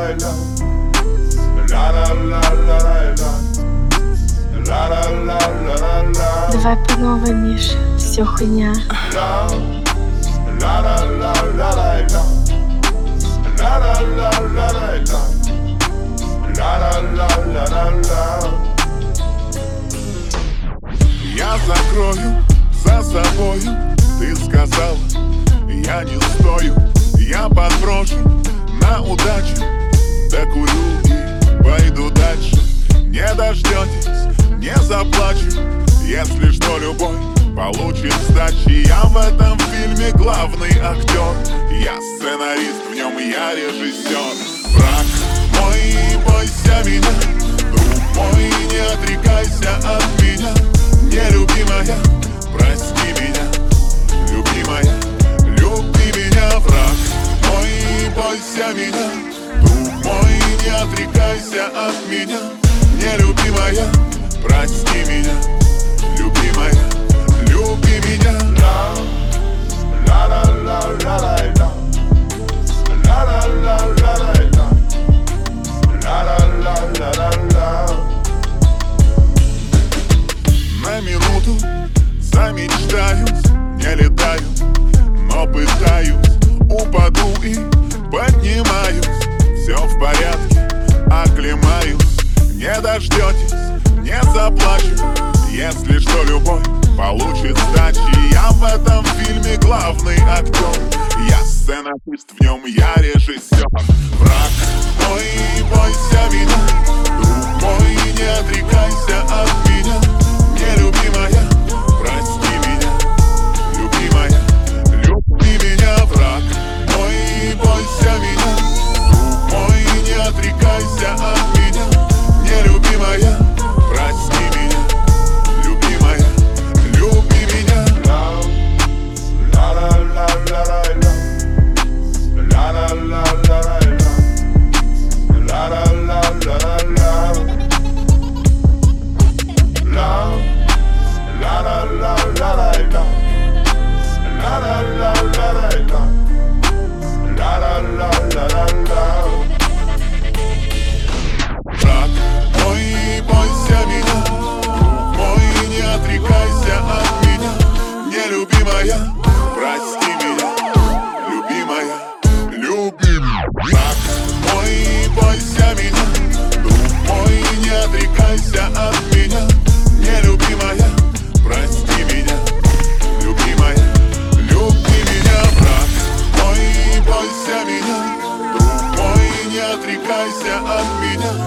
Давай по новой, Миша, все хуйня. Я закрою за собою, ты сказала, я не стою. Я подброшу на удачу, докурю и пойду дальше. Не дождетесь, не заплачу, если что, любой получит сдачи. Я в этом фильме главный актер, я сценарист, в нем я режиссер. Враг мой, бойся меня, друг мой, не отрекайся от меня. Нелюбимая, прости меня, любимая, люби меня. Враг мой, бойся меня, друг мой, не отрекайся от меня. Нелюбимая, прости меня, любимая, люби меня. На минуту замечтаюсь, не летаю, но пытаюсь. Упаду и поднимаюсь, все в порядке, оклемаюсь. Не дождетесь, не заплачу, если что, любой получит сдачи. Я в этом фильме главный актер, я сценарист, в нем я режиссер. Враг мой, бойся меня, друг мой, не отрекайся от меня. Нелюбимая, прости меня, любимая, люби меня. Враг мой, бойся меня, друг мой, не отрекайся от меня. Нелюбимая, прости меня, любимая, люби меня. Брат мой, бойся меня, друг мой, не отрекайся от меня. Нелюбимая, прости меня, любимая, люби меня. Брат мой, бойся меня, друг мой, не отрекайся от меня. Нелюбимая, прости меня, любимая, люби меня. Брат мой, бойся меня, друг мой, не отрекайся от меня.